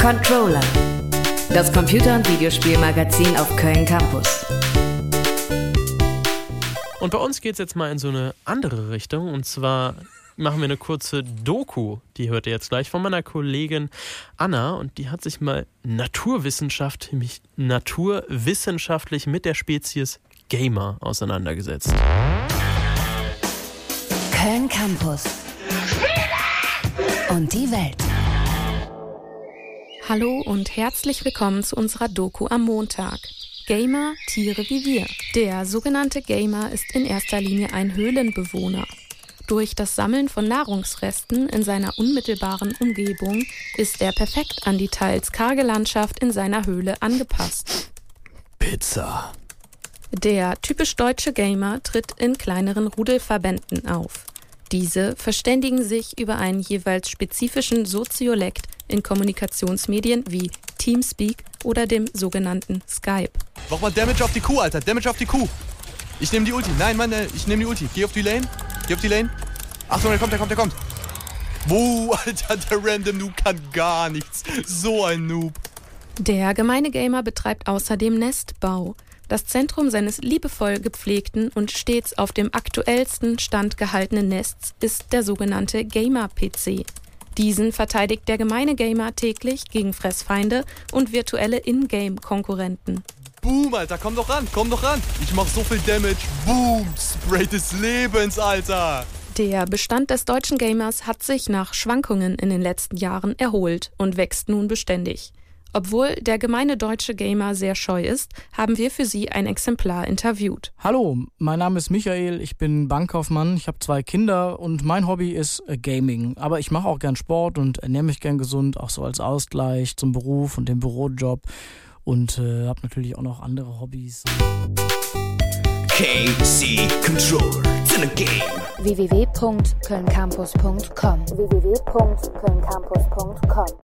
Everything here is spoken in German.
Controller, das Computer- und Videospielmagazin auf Köln Campus. Und bei uns geht es jetzt mal in so eine andere Richtung. Und zwar machen wir eine kurze Doku, die hört ihr jetzt gleich von meiner Kollegin Anna. Und die hat sich mal naturwissenschaftlich mit der Spezies Gamer auseinandergesetzt. Köln Campus. Und die Welt. Hallo und herzlich willkommen zu unserer Doku am Montag. Gamer, Tiere wie wir. Der sogenannte Gamer ist in erster Linie ein Höhlenbewohner. Durch das Sammeln von Nahrungsresten in seiner unmittelbaren Umgebung ist er perfekt an die teils karge Landschaft in seiner Höhle angepasst. Pizza. Der typisch deutsche Gamer tritt in kleineren Rudelverbänden auf. Diese verständigen sich über einen jeweils spezifischen Soziolekt in Kommunikationsmedien wie Teamspeak oder dem sogenannten Skype. Mach mal Damage auf die Kuh, Alter. Damage auf die Kuh. Ich nehme die Ulti. Nein, Mann, ich nehme die Ulti. Geh auf die Lane. Achtung, der kommt. Wow, Alter, der Random Noob kann gar nichts. So ein Noob. Der gemeine Gamer betreibt außerdem Nestbau. Das Zentrum seines liebevoll gepflegten und stets auf dem aktuellsten Stand gehaltenen Nests ist der sogenannte Gamer-PC. Diesen verteidigt der gemeine Gamer täglich gegen Fressfeinde und virtuelle Ingame-Konkurrenten. Boom, Alter, komm doch ran. Ich mach so viel Damage. Boom, Spray des Lebens, Alter. Der Bestand des deutschen Gamers hat sich nach Schwankungen in den letzten Jahren erholt und wächst nun beständig. Obwohl der gemeine deutsche Gamer sehr scheu ist, haben wir für Sie ein Exemplar interviewt. Hallo, mein Name ist Michael, ich bin Bankkaufmann, ich habe 2 Kinder und mein Hobby ist Gaming. Aber ich mache auch gern Sport und ernähre mich gern gesund, auch so als Ausgleich zum Beruf und dem Bürojob. Und habe natürlich auch noch andere Hobbys. KC Controller, it's in a game. www.kölncampus.com